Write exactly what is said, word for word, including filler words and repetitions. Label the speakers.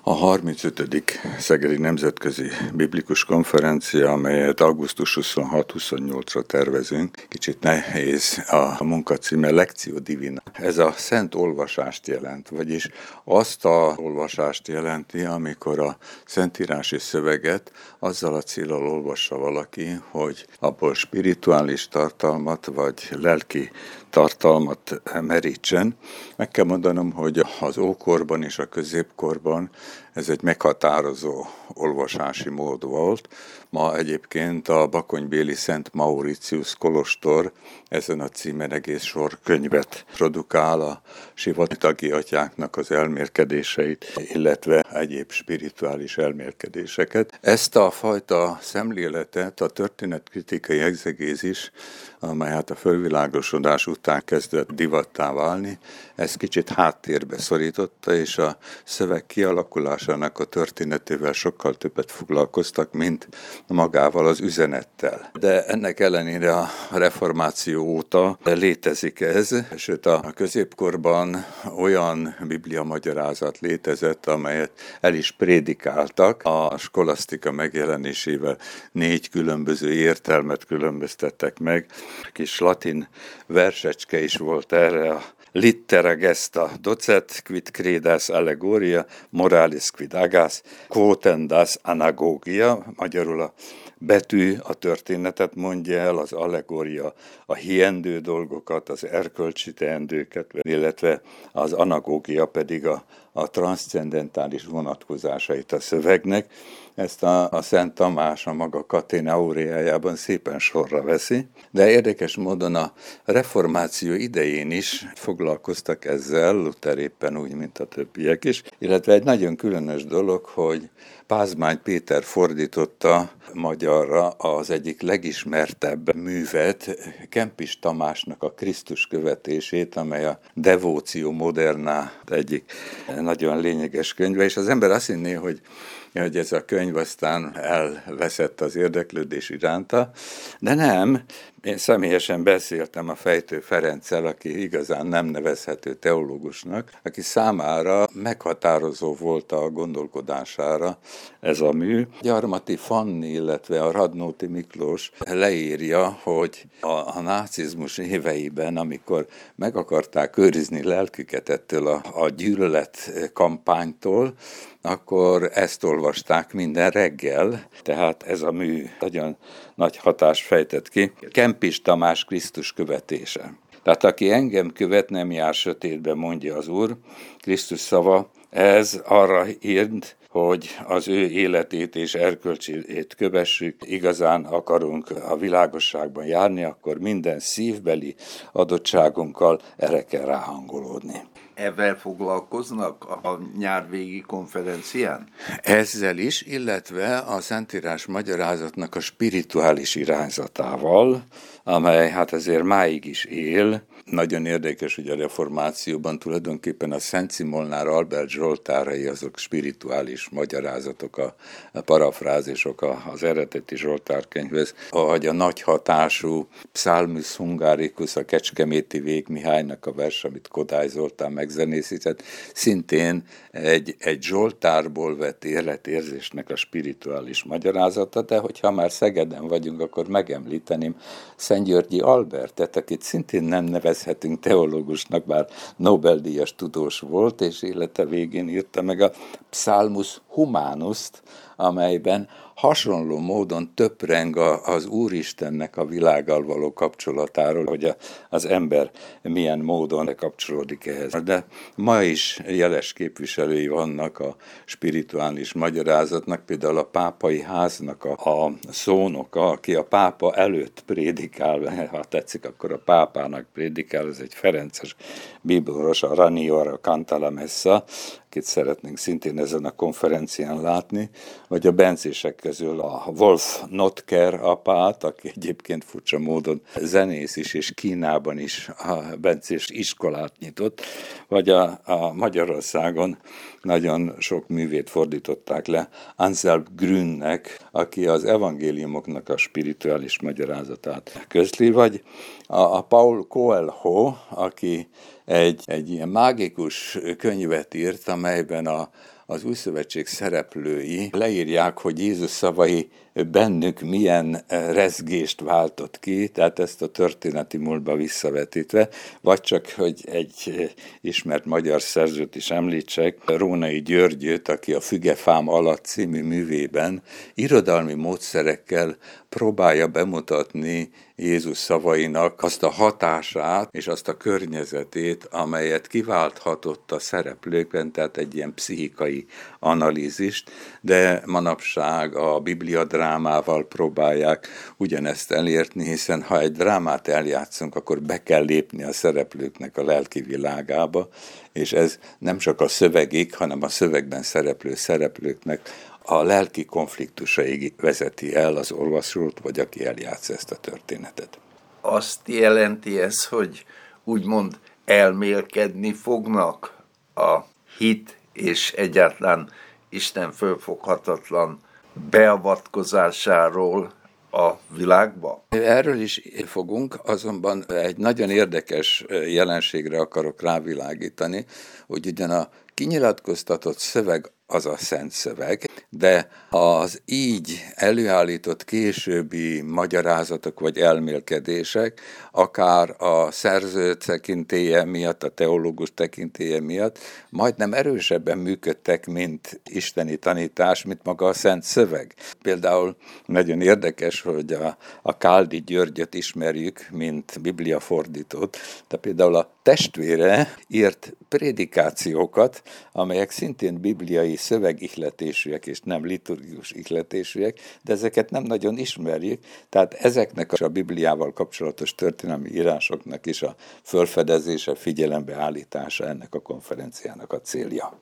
Speaker 1: A harmincötödik Szegedi Nemzetközi Biblikus Konferencia, amelyet augusztus huszonhat-huszonnyolcra tervezünk, kicsit nehéz a munkacíme Lectio Divina. Ez a szent olvasást jelent, vagyis azt a olvasást jelenti, amikor a szentírási szöveget azzal a céllal olvassa valaki, hogy abból spirituális tartalmat vagy lelki tartalmat merítsen. Meg kell mondanom, hogy az ókorban és a középkorban ez egy meghatározó olvasási mód volt. Ma egyébként a bakonybéli Szent Mauritius kolostor ezen a címen egész sor könyvet produkál a sivatagi atyáknak az elmélkedéseit, illetve egyéb spirituális elmélkedéseket. Ezt a fajta szemléletet a történetkritikai egzegézis, amely hát a fölvilágosodás után kezdett divattá válni, ez kicsit háttérbe szorította, és a szöveg kialakulásának a történetével sokkal többet foglalkoztak, mint magával az üzenettel. De ennek ellenére a reformáció óta létezik ez, sőt a középkorban olyan bibliamagyarázat létezett, amelyet el is prédikáltak. A skolasztika megjelenésével négy különböző értelmet különböztettek meg. Kis latin versecske is volt erre, a littera gesta docet, quid credas allegoria, moralis quid agas, quotendas anagogia, magyarul a betű a történetet mondja el, az allegória a hiendő dolgokat, az erkölcsi teendőket, illetve az anagógia pedig a, a transzcendentális vonatkozásait a szövegnek. Ezt a, a Szent Tamás a maga Catena Aureájában szépen sorra veszi, de érdekes módon a reformáció idején is foglalkoztak ezzel, Luther éppen úgy, mint a többiek is, illetve egy nagyon különös dolog, hogy Pázmány Péter fordította magyarra az egyik legismertebb művet, Kempis Tamásnak a Krisztus követését, amely a Devóció Moderna egyik nagyon lényeges könyve, és az ember azt hinné, hogy hogy ez a könyv aztán elveszett az érdeklődés iránta, de nem. Én személyesen beszéltem a Fejtő Ferenccel, aki igazán nem nevezhető teológusnak, aki számára meghatározó volt a gondolkodására ez a mű. Gyarmati Fanni, illetve a Radnóti Miklós leírja, hogy a, a nácizmus éveiben, amikor meg akarták őrizni lelküket ettől a, a gyűlölet kampánytól, akkor ezt olvasták minden reggel, tehát ez a mű nagyon nagy hatást fejtett ki. Kempis Tamás Krisztus követése. Tehát aki engem követ, nem jár sötétbe, mondja az Úr. Krisztus szava, ez arra írd, hogy az ő életét és erkölcsét kövessük, igazán akarunk a világosságban járni, akkor minden szívbeli adottságunkkal erre kell ráhangolódni.
Speaker 2: Ezzel foglalkoznak a nyárvégi konferencián?
Speaker 1: Ezzel is, illetve a Szentírás magyarázatnak a spirituális irányzatával, amely hát ezért máig is él. Nagyon érdekes, hogy a reformációban tulajdonképpen a Szent Szimolnár Albert Zsoltárai azok spirituális magyarázatok, a parafrázisok az eredeti Zsoltárkönyvhez, ahogy a nagy hatású Psalmus Hungaricus, a Kecskeméti Vég Mihálynak a vers, amit Kodály Zoltán megzenészített, szintén egy, egy Zsoltárból vett életérzésnek a spirituális magyarázata, de hogyha már Szegeden vagyunk, akkor megemlíteném Szentgyörgyi Albertet, akit szintén nem nevezhetünk teológusnak, bár Nobel-díjas tudós volt, és élete végén írta meg a Psalmus Humanust, amelyben hasonló módon töpreng az Úristennek a világgal való kapcsolatáról, hogy az ember milyen módon kapcsolódik ehhez. De ma is jeles képviselői vannak a spirituális magyarázatnak, például a pápai háznak a, a szónoka, aki a pápa előtt prédikál, ha tetszik, akkor a pápának prédikál, ez egy ferences bíboros, a Raniero Cantalamessa, akit szeretnénk szintén ezen a konferencián látni, vagy a bencések közül a Wolf Notker apát, aki egyébként furcsa módon zenész is, és Kínában is a bencés iskolát nyitott, vagy a, a Magyarországon nagyon sok művét fordították le Anselm Grünnek, aki az evangéliumoknak a spirituális magyarázatát közli, vagy a, a Paul Coelho, aki egy, egy ilyen mágikus könyvet írt, amelyben a, az Új Szövetség szereplői leírják, hogy Jézus szavai bennük milyen rezgést váltott ki, tehát ezt a történeti múltba visszavetítve, vagy csak, hogy egy ismert magyar szerzőt is említsek, Rónai Györgyöt, aki a Fügefám alatt című művében irodalmi módszerekkel próbálja bemutatni Jézus szavainak azt a hatását és azt a környezetét, amelyet kiválthatott a szereplőkben, tehát egy ilyen pszichikai analízist, de manapság a Biblia drámával próbálják ugyanezt elérni, hiszen ha egy drámát eljátszunk, akkor be kell lépni a szereplőknek a lelki világába, és ez nem csak a szövegig, hanem a szövegben szereplő szereplőknek a lelki konfliktusaig vezeti el az olvasót, vagy aki eljátsza ezt a történetet.
Speaker 2: Azt jelenti ez, hogy úgymond elmélkedni fognak a hit és egyáltalán Isten fölfoghatatlan beavatkozásáról a világba?
Speaker 1: Erről is fogunk, azonban egy nagyon érdekes jelenségre akarok rávilágítani, hogy ugyan a kinyilatkoztatott szöveg az a szent szöveg, de az így előállított későbbi magyarázatok vagy elmélkedések, akár a szerző tekintélye miatt, a teológus tekintélye miatt majdnem erősebben működtek, mint isteni tanítás, mint maga a szent szöveg. Például nagyon érdekes, hogy a, a Káldi Györgyöt ismerjük, mint bibliafordítót, de például a testvére írt prédikációkat, amelyek szintén bibliai szövegihletésűek és nem liturgikus ihletésűek, de ezeket nem nagyon ismerjük, tehát ezeknek a Bibliával kapcsolatos történelmi írásoknak is a fölfedezése, figyelembe állítása ennek a konferenciának a célja.